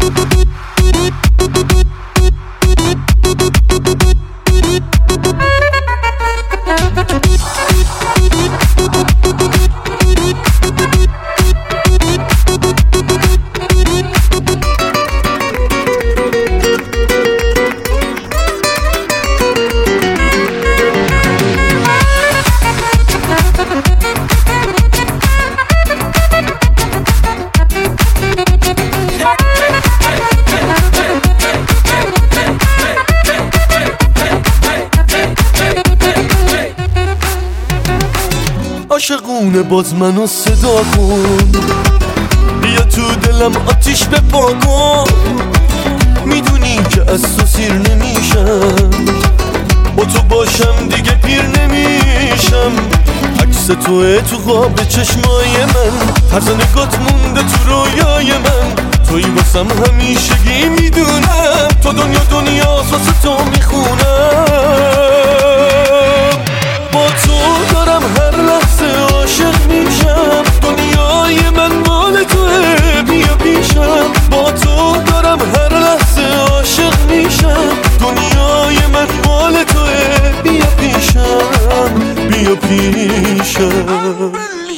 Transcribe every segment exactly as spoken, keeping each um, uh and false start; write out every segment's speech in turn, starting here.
عاشقونه باز منو صدا کن، بیا تو دلم آتیش بپا کن. میدونی که از تو سیر نمیشم، با تو باشم دیگه پیر نمیشم. عکس توه تو خواب چشمای من، طرز نگات مونده تو رویای من. توی واسم همیشگی میدونم، تو دنیا دنیا واسه تو میخونم. با تو دارم هر لحظه عاشق میشم، دنیای من مال توه بیا پیشم. با تو دارم هر لحظه عاشق میشم، دنیای من مال توه بیا پیشم، بیا پیشم.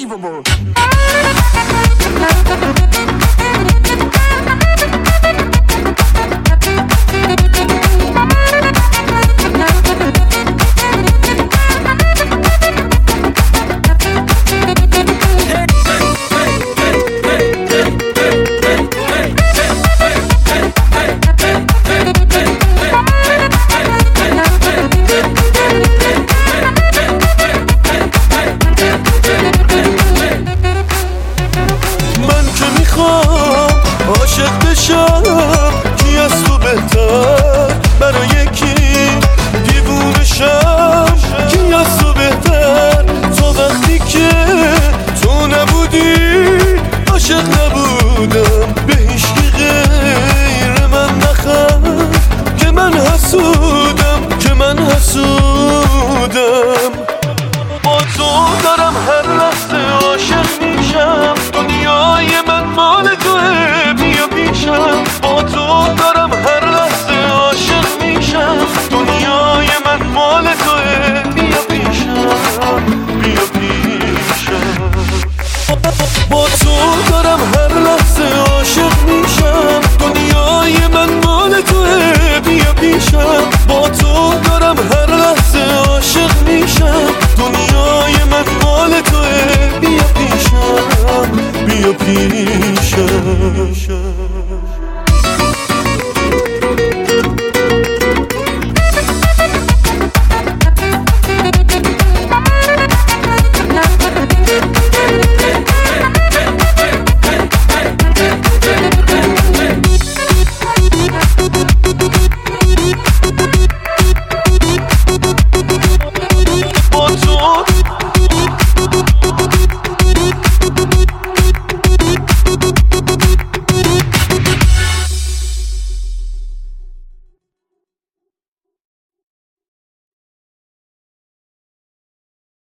عاشق بشم کی از تو بهتر، برای کی دیوونه شم کی از تو بهتر. تو وقتی که تو نبودی عاشق نبودم، به هیچکی غیر من نخند که من حسودم، که من حسودم. با تو دارم هر لحظه عاشق میشم، دنیای من مال توه بیا پیشم. با تو دارم هر لحظه عاشق میشم، دنیای من مال توه بیا پیشم، بیا پیشم. با تو دارم هر لحظه عاشق میشم، دنیای من مال توه بیا پیشم. با تو دارم هر